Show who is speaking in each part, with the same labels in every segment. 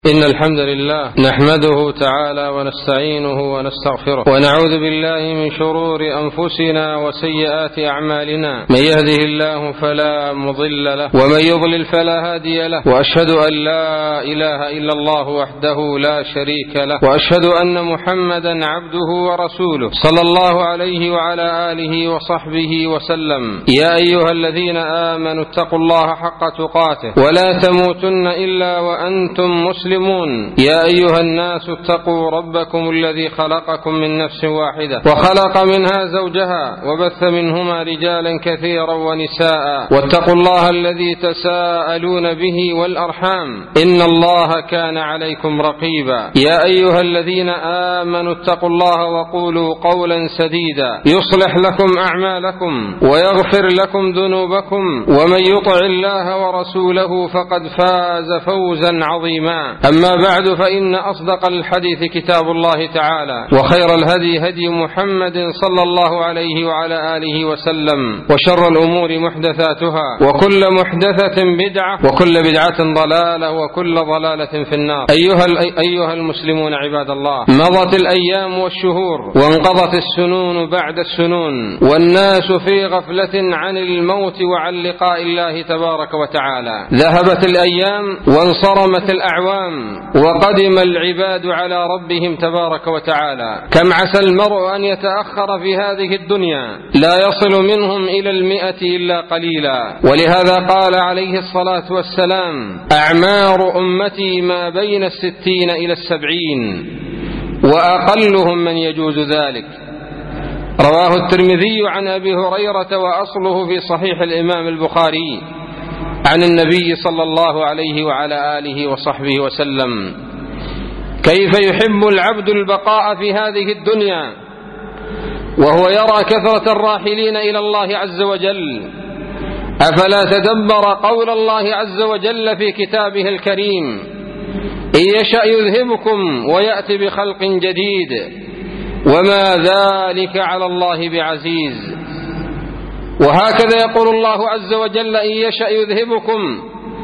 Speaker 1: إن الحمد لله نحمده تعالى ونستعينه ونستغفره ونعوذ بالله من شرور أنفسنا وسيئات أعمالنا. من يهده الله فلا مضل له ومن يضلل فلا هادي له، وأشهد أن لا إله إلا الله وحده لا شريك له، وأشهد أن محمدا عبده ورسوله صلى الله عليه وعلى آله وصحبه وسلم. يا أيها الذين آمنوا اتقوا الله حق تقاته ولا تموتن إلا وأنتم مسلمون. يا أيها الناس اتقوا ربكم الذي خلقكم من نفس واحدة وخلق منها زوجها وبث منهما رجالا كثيرا ونساء، واتقوا الله الذي تساءلون به والأرحام إن الله كان عليكم رقيبا. يا أيها الذين آمنوا اتقوا الله وقولوا قولا سديدا يصلح لكم أعمالكم ويغفر لكم ذنوبكم، ومن يطع الله ورسوله فقد فاز فوزا عظيما. أما بعد، فإن أصدق الحديث كتاب الله تعالى، وخير الهدي هدي محمد صلى الله عليه وعلى آله وسلم، وشر الأمور محدثاتها، وكل محدثة بدعة، وكل بدعة ضلالة، وكل ضلالة في النار. أيها المسلمون عباد الله، مضت الأيام والشهور وانقضت السنون بعد السنون، والناس في غفلة عن الموت وعن لقاء الله تبارك وتعالى. ذهبت الأيام وانصرمت الأعوام وقدم العباد على ربهم تبارك وتعالى. كم عسى المرء أن يتأخر في هذه الدنيا، لا يصل منهم إلى 100 إلا قليلا. ولهذا قال عليه الصلاة والسلام: أعمار أمتي ما بين 60 إلى 70، وأقلهم من يجوز ذلك. رواه الترمذي عن أبي هريرة، وأصله في صحيح الإمام البخاري، عن النبي صلى الله عليه وعلى آله وصحبه وسلم: كيف يحب العبد البقاء في هذه الدنيا وهو يرى كثرة الراحلين إلى الله عز وجل؟ أفلا تدبر قول الله عز وجل في كتابه الكريم: إن يشأ يذهبكم ويأتي بخلق جديد وما ذلك على الله بعزيز. وهكذا يقول الله عز وجل: إن يشأ يذهبكم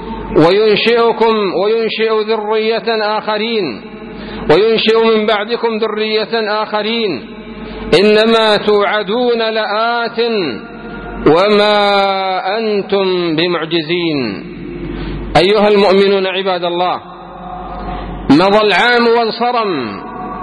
Speaker 1: وينشئ ذرية آخرين، وينشئ من بعدكم ذرية آخرين، إنما توعدون لآت وما أنتم بمعجزين. أيها المؤمنون عباد الله، مضى العام وانصرم،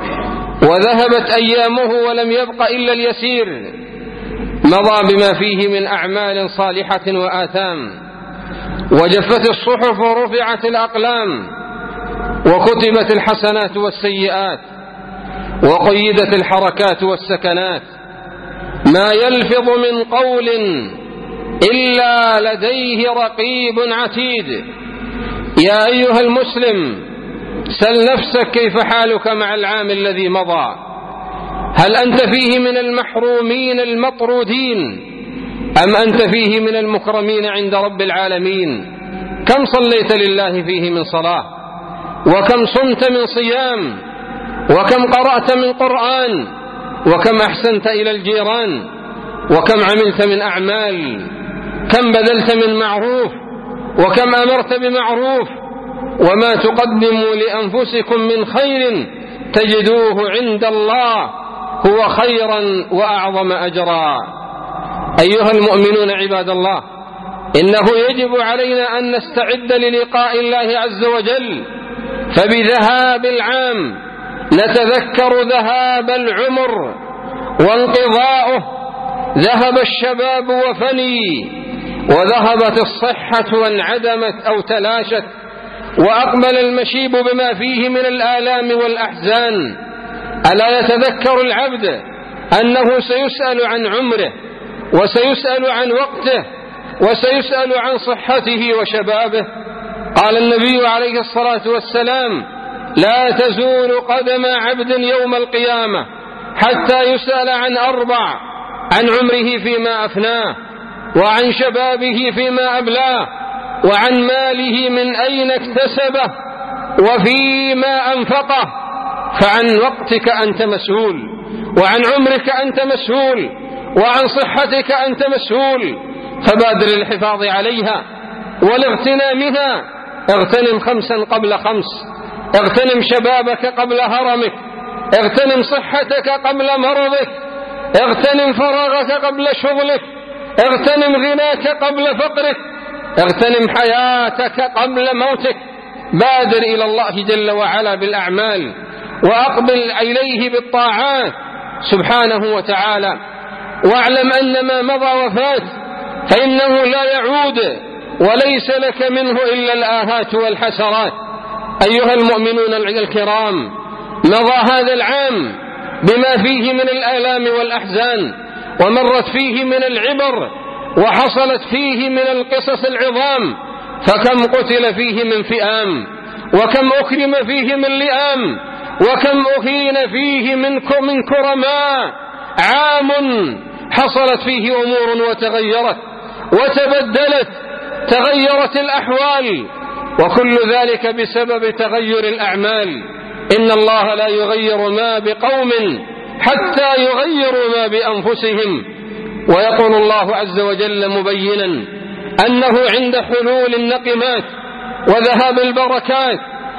Speaker 1: وذهبت أيامه ولم يبق إلا اليسير. مضى بما فيه من أعمال صالحة وآثام، وجفت الصحف ورفعت الأقلام، وكتبت الحسنات والسيئات، وقيدت الحركات والسكنات. ما يلفظ من قول إلا لديه رقيب عتيد. يا أيها المسلم، سل نفسك كيف حالك مع العام الذي مضى. هل أنت فيه من المحرومين المطرودين، أم أنت فيه من المكرمين عند رب العالمين؟ كم صليت لله فيه من صلاة، وكم صمت من صيام، وكم قرأت من قرآن، وكم أحسنت إلى الجيران، وكم عملت من أعمال، كم بذلت من معروف، وكم أمرت بمعروف. وما تقدموا لأنفسكم من خير تجدوه عند الله هو خيرا وأعظم أجرا. أيها المؤمنون عباد الله، إنه يجب علينا أن نستعد للقاء الله عز وجل، فبذهاب العام نتذكر ذهاب العمر وانقضاؤه. ذهب الشباب وفني، وذهبت الصحة وانعدمت أو تلاشت، وأقبل المشيب بما فيه من الآلام والأحزان. ألا يتذكر العبد أنه سيسأل عن عمره، وسيسأل عن وقته، وسيسأل عن صحته وشبابه؟ قال النبي عليه الصلاة والسلام: لا تزول قدم عبد يوم القيامة حتى يسأل عن 4: عن عمره فيما أفناه، وعن شبابه فيما أبلاه، وعن ماله من أين اكتسبه، وفيما أنفقه. فعن وقتك أنت مسؤول، وعن عمرك أنت مسؤول، وعن صحتك أنت مسؤول. فبادر الحفاظ عليها والاغتنامها. اغتنم 5 قبل 5، اغتنم شبابك قبل هرمك، اغتنم صحتك قبل مرضك، اغتنم فراغك قبل شغلك، اغتنم غناك قبل فقرك، اغتنم حياتك قبل موتك. بادر إلى الله جل وعلا بالأعمال، وأقبل إليه بالطاعات سبحانه وتعالى، واعلم أن ما مضى وفات فإنه لا يعود، وليس لك منه إلا الآهات والحسرات. أيها المؤمنون الكرام، مضى هذا العام بما فيه من الآلام والأحزان، ومرت فيه من العبر، وحصلت فيه من القصص العظام، فكم قتل فيه من فئام، وكم أكرم فيه من لئام، وكم أهين فيه من كرماء. عام حصلت فيه أمور وتغيرت وتبدلت، تغيرت الأحوال، وكل ذلك بسبب تغير الأعمال. إن الله لا يغير ما بقوم حتى يغيروا ما بأنفسهم. ويقول الله عز وجل مبينا أنه عند حلول النقمات وذهاب البركات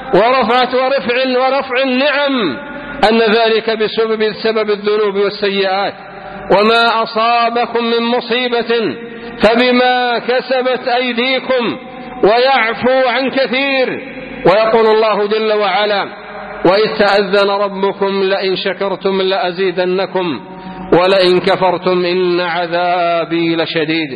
Speaker 1: ورفع النعم أن ذلك بسبب الذنوب والسيئات. وما أصابكم من مصيبة فبما كسبت أيديكم ويعفو عن كثير. ويقول الله جل وعلا: وإذ تأذن ربكم لئن شكرتم لأزيدنكم ولئن كفرتم إن عذابي لشديد.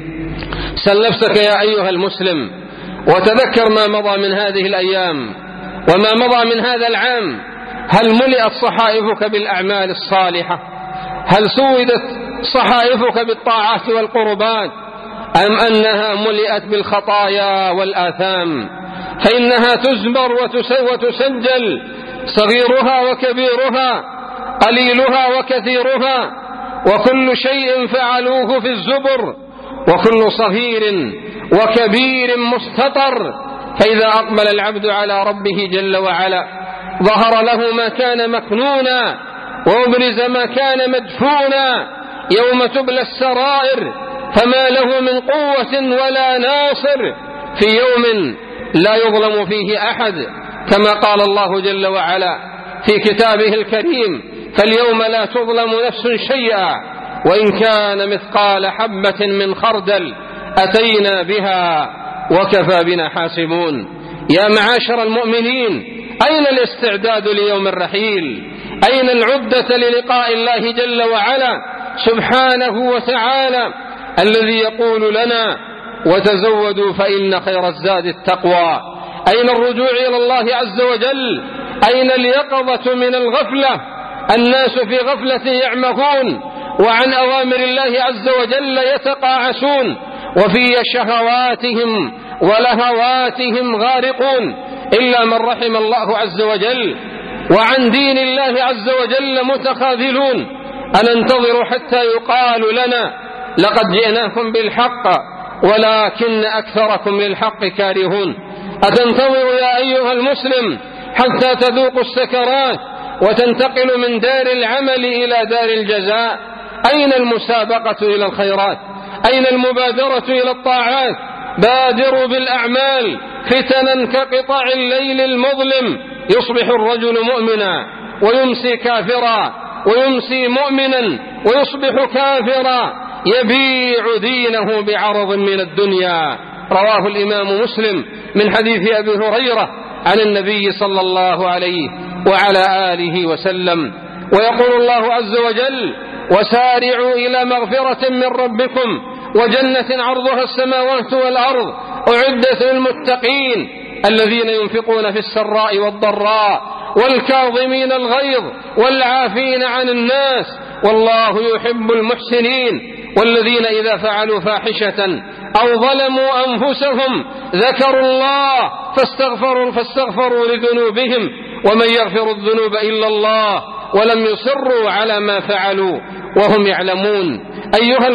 Speaker 1: سل نفسك يا أيها المسلم وتذكر ما مضى من هذه الأيام وما مضى من هذا العام. هل ملئت صحائفك بالأعمال الصالحة؟ هل سودت صحائفك بالطاعات والقربات، أم أنها ملئت بالخطايا والآثام؟ فإنها تزبر وتسجل، صغيرها وكبيرها، قليلها وكثيرها، وكل شيء فعلوه في الزبر، وكل صغير وكبير مستطر. فإذا أقبل العبد على ربه جل وعلا ظهر له ما كان مكنونا، وأبرز ما كان مدفونا يوم تبلى السرائر، فما له من قوة ولا ناصر في يوم لا يظلم فيه أحد، كما قال الله جل وعلا في كتابه الكريم: فاليوم لا تظلم نفس شيئا وإن كان مثقال حبة من خردل أتينا بها وكفى بنا حاسبون. يا معاشر المؤمنين، أين الاستعداد ليوم الرحيل؟ أين العدة للقاء الله جل وعلا سبحانه وتعالى الذي يقول لنا: وتزودوا فإن خير الزاد التقوى؟ أين الرجوع إلى الله عز وجل؟ أين اليقظة من الغفلة؟ الناس في غفلة يعمهون، وعن أوامر الله عز وجل يتقاعسون، وفي شهواتهم ولهواتهم غارقون، إلا من رحم الله عز وجل، وعن دين الله عز وجل متخاذلون. أننتظر حتى يقال لنا: لقد جئناكم بالحق ولكن أكثركم للحق كارهون؟ أتنتظر يا أيها المسلم حتى تذوق السكرات وتنتقل من دار العمل إلى دار الجزاء؟ أين المسابقة إلى الخيرات؟ أين المبادرة إلى الطاعات؟ بادروا بالأعمال فتنا كقطع الليل المظلم، يصبح الرجل مؤمنا ويمسي كافرا، ويمسي مؤمنا ويصبح كافرا، يبيع دينه بعرض من الدنيا. رواه الإمام مسلم من حديث أبي هريرة عن النبي صلى الله عليه وعلى آله وسلم. ويقول الله عز وجل: وسارعوا إلى مغفرة من ربكم وجنة عرضها السماوات والأرض أعدت للمتقين الذين ينفقون في السراء والضراء والكاظمين الغيظ والعافين عن الناس والله يحب المحسنين. والذين إذا فعلوا فاحشة أو ظلموا أنفسهم ذكروا الله فاستغفروا لذنوبهم ومن يغفر الذنوب إلا الله ولم يصروا على ما فعلوا وهم يعلمون. أيها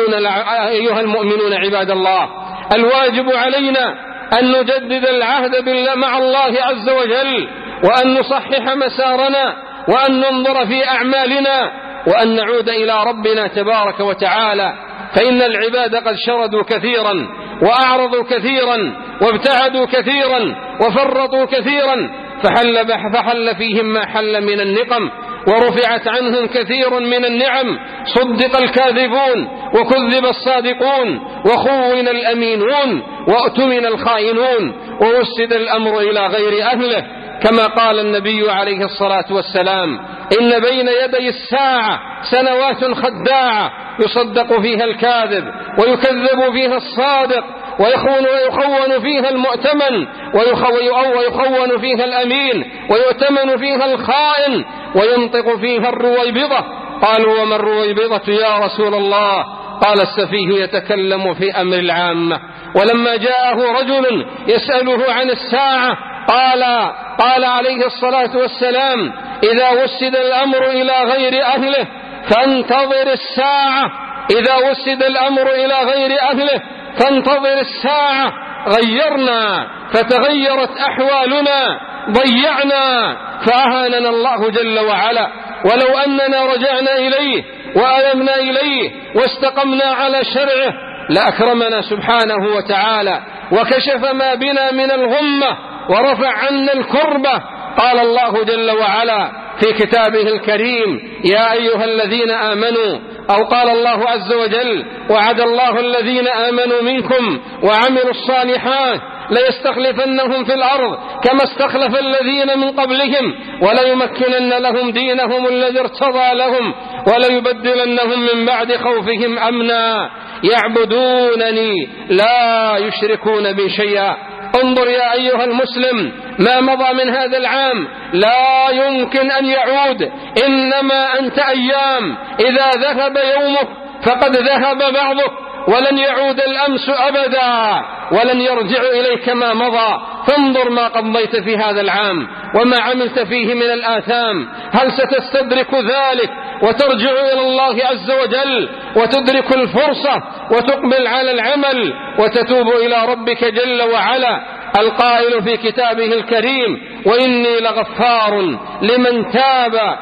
Speaker 1: المؤمنون عباد الله، الواجب علينا أن نجدد العهد مع الله عز وجل، وأن نصحح مسارنا، وأن ننظر في أعمالنا، وأن نعود إلى ربنا تبارك وتعالى. فإن العباد قد شردوا كثيرا وأعرضوا كثيرا وابتعدوا كثيرا وفرطوا كثيرا، فحل فيهم ما حل من النقم، ورفعت عنهم كثير من النعم، صدق الكاذبون وكذب الصادقون، وخون الأمينون وأؤتمن الخائنون، ووسد الأمر إلى غير أهله، كما قال النبي عليه الصلاة والسلام: إن بين يدي الساعة سنوات خداعة يصدق فيها الكاذب ويكذب فيها الصادق، ويخون فيها المؤتمن، ويخون فيها الأمين، ويؤتمن فيها الخائن، وينطق فيها الرويبضة. قالوا: وما الرويبضة يا رسول الله؟ قال: السفيه يتكلم في أمر العامة. ولما جاءه رجل يسأله عن الساعة قال عليه الصلاة والسلام: إذا وسد الأمر إلى غير أهله فانتظر الساعة. إذا وسد الأمر إلى غير أهله فانتظر الساعة. غيرنا فتغيرت أحوالنا، ضيعنا فأهاننا الله جل وعلا. ولو أننا رجعنا إليه وألمنا إليه واستقمنا على شرعه لأكرمنا سبحانه وتعالى وكشف ما بنا من الغمة ورفع عنا الكربة. قال الله جل وعلا في كتابه الكريم: يا أيها الذين آمنوا، أو قال الله عز وجل: وعد الله الذين آمنوا منكم وعملوا الصالحات ليستخلفنهم في الأرض كما استخلف الذين من قبلهم وليمكنن لهم دينهم الذي ارتضى لهم وليبدلنهم من بعد خوفهم أمنا يعبدونني لا يشركون بي شيئا. انظر يا أيها المسلم، ما مضى من هذا العام لا يمكن أن يعود، إنما أنت أيام، إذا ذهب يومك فقد ذهب بعضك، ولن يعود الأمس أبدا، ولن يرجع إليك ما مضى. فانظر ما قضيت في هذا العام وما عملت فيه من الآثام. هل ستستدرك ذلك وترجع إلى الله عز وجل وتدرك الفرصة وتقبل على العمل وتتوب إلى ربك جل وعلا؟ القائل في كتابه الكريم: وإني لغفار لمن تاب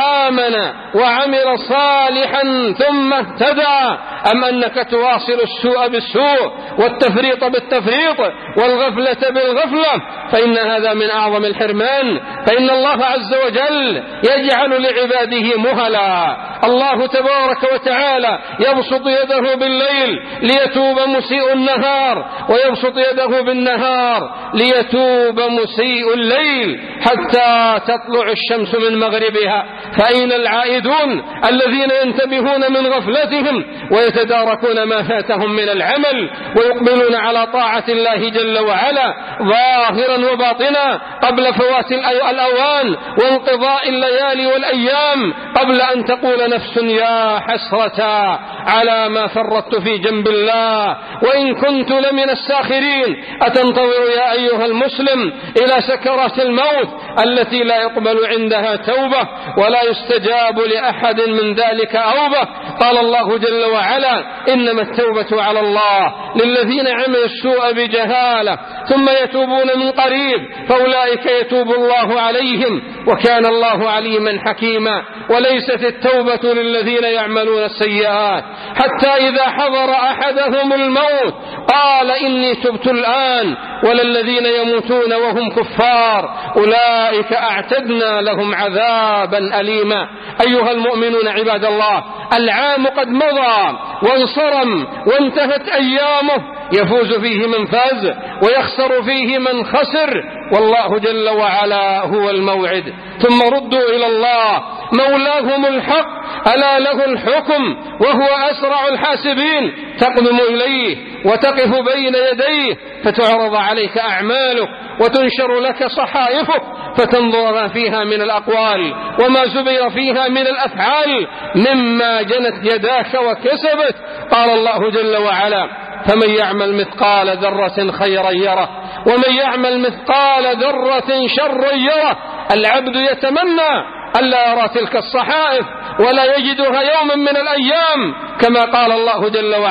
Speaker 1: وآمن وعمل صالحا ثم اهتدى. أم أنك تواصل السوء بالسوء والتفريط بالتفريط والغفلة بالغفلة؟ فإن هذا من أعظم الحرمان. فإن الله عز وجل يجعل لعباده مهلا. الله تبارك وتعالى يبسط يده بالليل ليتوب مسيء النهار، ويبسط يده بالنهار ليتوب مسيء الليل حتى تطلع الشمس من مغربها. فأين العائدون الذين ينتبهون من غفلتهم ويتداركون ما فاتهم من العمل ويقبلون على طاعة الله جل وعلا ظاهرا وباطنا قبل فوات الأوان وانقضاء الليالي والأيام، قبل أن تقول نفس: يا حسرة على ما فرطت في جنب الله وإن كنت لمن الساخرين. أتنتظر يا أيها المسلم إلى سكرات الموت التي لا يقبل عندها توبة ولا يستجاب لأحد من ذلك أوبة؟ قال الله جل وعلا: إنما التوبة على الله للذين عملوا السوء بجهالة ثم يتوبون من قريب فأولئك يتوب الله عليهم وكان الله عليما حكيما. وليست التوبة للذين يعملون السيئات حتى إذا حضر أحدهم الموت قال: إني تبت الآن، ولا الذين يموتون وهم كفار أولئك أعتدنا لهم عذابا أليما. أيها المؤمنون عباد الله، العام قد مضى وانصرم وانتهت أيامه، يفوز فيه من فاز ويخسر فيه من خسر، والله جل وعلا هو الموعد. ثم ردوا إلى الله مولاهم الحق، ألا له الحكم وهو أسرع الحاسبين. تقدم إليه وتقف بين يديه فتعرض عليك أعمالك وتنشر لك صحائفك فتنظر ما فيها من الأقوال وما زبر فيها من الأفعال مما جنت يداك وكسبت. قال الله جل وعلا: فمن يعمل مثقال ذرة خيرا يره ومن يعمل مثقال ذرة شرا يره. العبد يتمنى ألا يرى تلك الصحائف ولا يجدها يوما من الأيام، كما قال الله جل وعلا: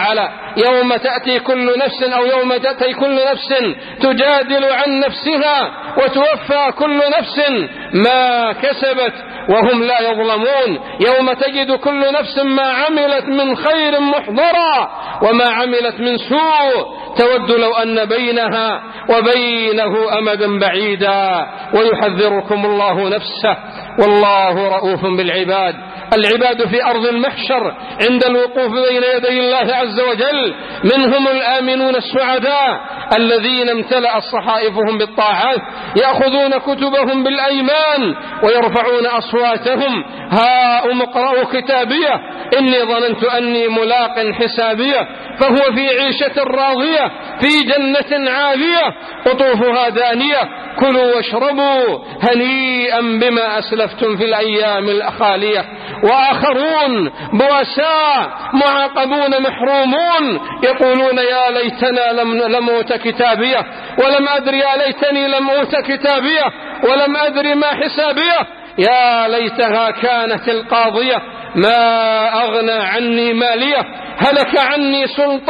Speaker 1: يوم تأتي كل نفس أو يوم تأتي كل نفس تجادل عن نفسها وتوفى كل نفس ما كسبت وهم لا يظلمون. يوم تجد كل نفس ما عملت من خير محضرا وما عملت من سوء تود لو أن بينها وبينه أمدا بعيدا. ويحذركم الله نفسه والله رؤوف بالعباد. العباد في أرض المحشر عند الوقوف بين يدي الله عز وجل منهم الآمنون السعداء الذين امتلأت صحائفهم بالطاعات يأخذون كتبهم بالأيمان ويرفعون أصواتهم هاؤم اقرأوا كتابيه إني ظننت أني ملاق حسابيه فهو في عيشة راضية في جنة عالية قطوفها دانية كلوا واشربوا هنيئا بما أسلفتم في الأيام الخالية. وآخرون بؤساء معاقبون محرومون يقولون يا ليتنا لم أوت كتابيه ولم أدر يا ليتني لم أوت كتابيه ولم أدر ما حسابيه يا ليتها كانت القاضية ما أغنى عني مالية هلك عني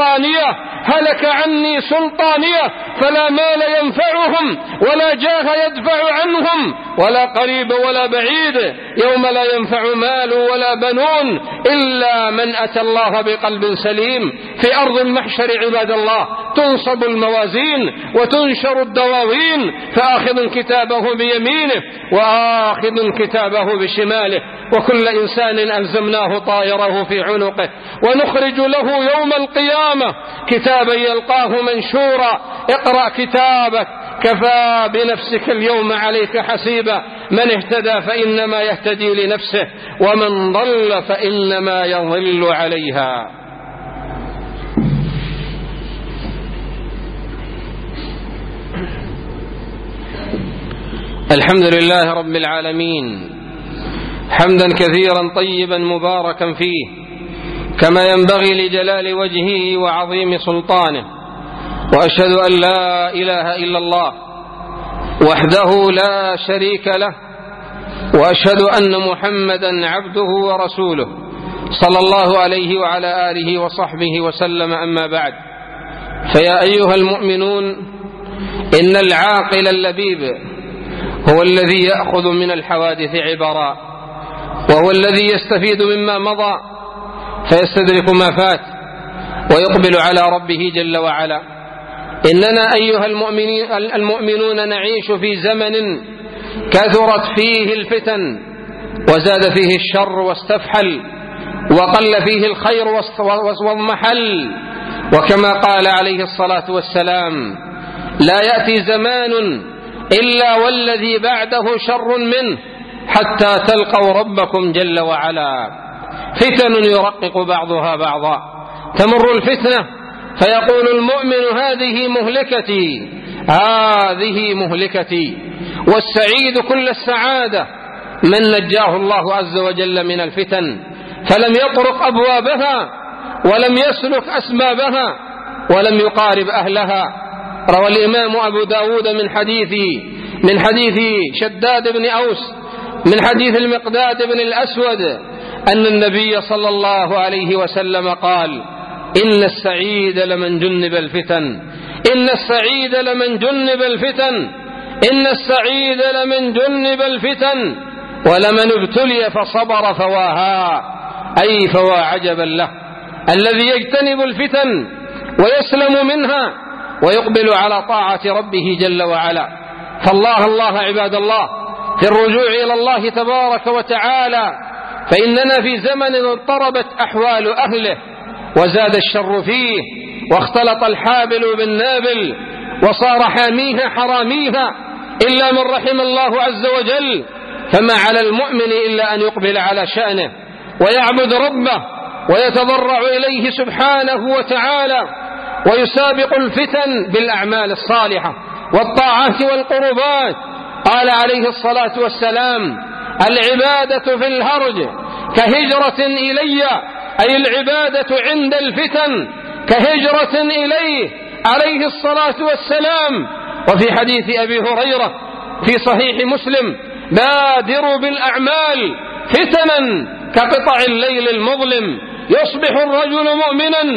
Speaker 1: سلطانية فلا مال ينفعهم ولا جاه يدفع عنهم ولا قريب ولا بعيد يوم لا ينفع مال ولا بنون إلا من أتى الله بقلب سليم. في أرض المحشر عباد الله تنصب الموازين وتنشر الدواوين فآخذ كتابه بيمينه وآخذ كتابه بشماله وكل إنسان ألزمناه طائره في عنقه ونخرج له يوم القيامة كتابا يلقاه منشورا اقرأ كتابك كفى بنفسك اليوم عليك حسيبا من اهتدى فإنما يهتدي لنفسه ومن ضل فإنما يضل عليها. الحمد لله رب العالمين حمدا كثيرا طيبا مباركا فيه كما ينبغي لجلال وجهه وعظيم سلطانه. وأشهد أن لا إله إلا الله وحده لا شريك له وأشهد أن محمدا عبده ورسوله صلى الله عليه وعلى آله وصحبه وسلم. أما بعد فيا أيها المؤمنون إن العاقل اللبيب هو الذي يأخذ من الحوادث عبرا وهو الذي يستفيد مما مضى فيستدرك ما فات ويقبل على ربه جل وعلا. إننا أيها المؤمنون نعيش في زمن كثرت فيه الفتن وزاد فيه الشر واستفحل وقل فيه الخير واضمحل. وكما قال عليه الصلاة والسلام لا يأتي زمان إلا والذي بعده شر منه حتى تلقوا ربكم جل وعلا. فتن يرقق بعضها بعضا تمر الفتنة فيقول المؤمن هذه مهلكتي والسعيد كل السعادة من نجاه الله عز وجل من الفتن فلم يطرق أبوابها ولم يسلك أسبابها ولم يقارب أهلها. روى الإمام أبو داود من حديث شداد بن أوس من حديث المقداد بن الأسود أن النبي صلى الله عليه وسلم قال إن السعيد لمن جنب الفتن ولمن ابتلي فصبر فواها أي فوا عجبا له الذي يجتنب الفتن ويسلم منها ويقبل على طاعة ربه جل وعلا. فالله عباد الله في الرجوع إلى الله تبارك وتعالى فإننا في زمن اضطربت أحوال أهله وزاد الشر فيه واختلط الحابل بالنابل وصار حاميها حراميها إلا من رحم الله عز وجل. فما على المؤمن إلا أن يقبل على شأنه ويعبد ربه ويتضرع إليه سبحانه وتعالى ويسابق الفتن بالأعمال الصالحة والطاعات والقربات. قال عليه الصلاة والسلام العبادة في الهرج كهجرة إلي أي العبادة عند الفتن كهجرة إليه عليه الصلاة والسلام. وفي حديث أبي هريرة في صحيح مسلم بادروا بالأعمال فتنا كقطع الليل المظلم يصبح الرجل مؤمنا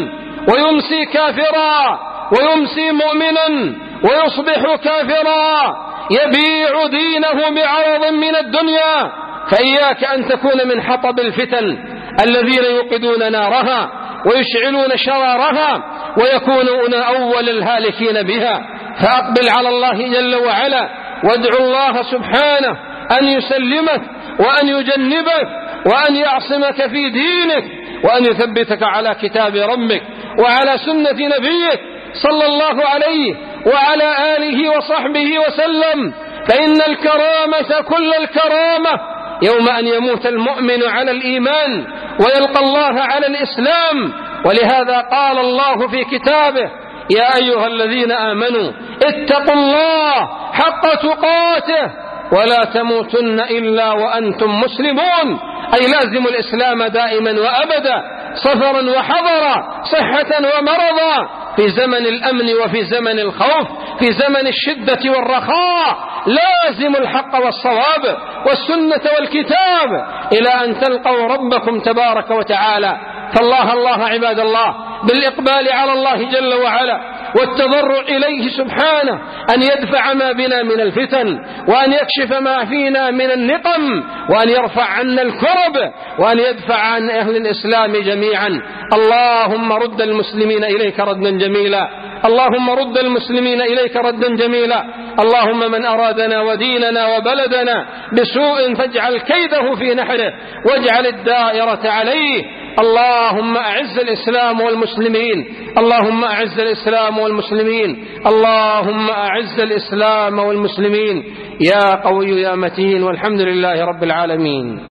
Speaker 1: ويمسي كافرا، ويمسي مؤمنا ويصبح كافرا، يبيع دينه بعرض من الدنيا. فإياك أن تكون من حطب الفتن الذين يوقدون نارها ويشعلون شرارها ويكونون أول الهالكين بها. فأقبل على الله جل وعلا وادعو الله سبحانه أن يسلمك وأن يجنبك وأن يعصمك في دينك وأن يثبتك على كتاب ربك وعلى سنة نبيك صلى الله عليه وعلى آله وصحبه وسلم. فإن الكرامة كل الكرامة يوم أن يموت المؤمن على الإيمان ويلقى الله على الإسلام. ولهذا قال الله في كتابه: يا أيها الذين آمنوا اتقوا الله حق تقاته ولا تموتن إلا وأنتم مسلمون. أي لازم الإسلام دائما وأبدا، صفرا وحضرا، صحة ومرضا، في زمن الأمن وفي زمن الخوف، في زمن الشدة والرخاء. لازم الحق والصواب والسنة والكتاب إلى أن تلقوا ربكم تبارك وتعالى. فالله الله عباد الله بالإقبال على الله جل وعلا والتضرع إليه سبحانه أن يدفع ما بنا من الفتن وأن يكشف ما فينا من النقم وأن يرفع عنا الكرب وأن يدفع عن أهل الإسلام جميعا. اللهم رد المسلمين إليك ردا جميلا، اللهم رد المسلمين إليك ردا جميلا. اللهم من أرادنا وديننا وبلدنا بسوء فاجعل كيده في نحره واجعل الدائرة عليه. اللهم أعز الإسلام والمسلمين، اللهم أعز الإسلام والمسلمين، اللهم أعز الإسلام والمسلمين، يا قوي يا متين، والحمد لله رب العالمين.